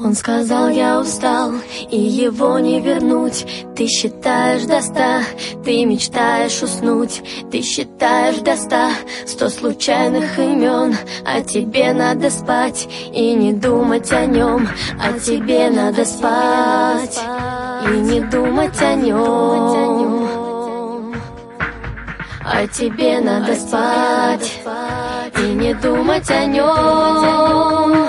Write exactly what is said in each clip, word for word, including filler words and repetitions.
Он сказал, я устал, и его не вернуть. Ты считаешь до ста, ты мечтаешь уснуть. Ты считаешь до ста, сто случайных имен. А тебе надо спать и не думать о нем. А тебе надо спать и не думать о нем. А тебе надо спать и не думать о нем.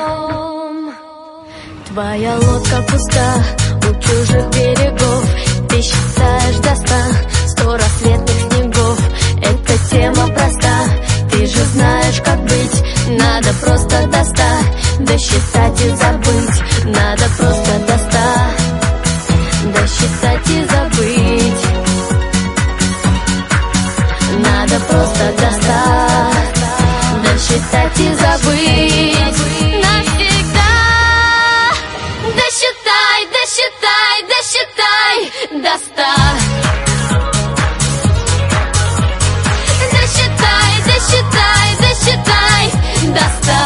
Твоя лодка пуста у чужих берегов. Ты считаешь до ста, сто рассветных снегов. Эта тема проста, ты же знаешь, как быть. Надо просто до ста досчитать и забыть. Надо просто до ста досчитать и забыть. Надо просто до ста досчитать и забыть. Навсегда досчитай, досчитай, досчитай до ста. Досчитай, досчитай, досчитай до ста.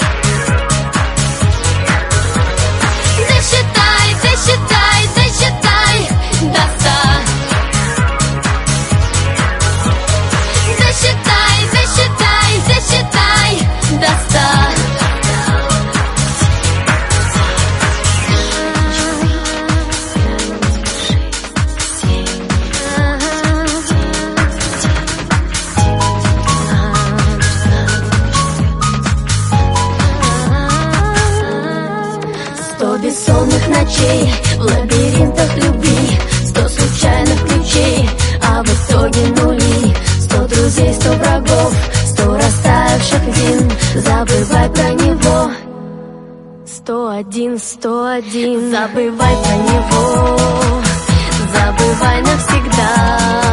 Досчитай, досчитай, досчитай до ста. Досчитай, досчитай, досчитай до ста. Сто бессонных ночей в лабиринтах любви, сто случайных ключей, а в итоге нули. Сто друзей, сто врагов, сто растаявших вин. Забывай про него. Сто один, сто один. Забывай про него. Забывай навсегда.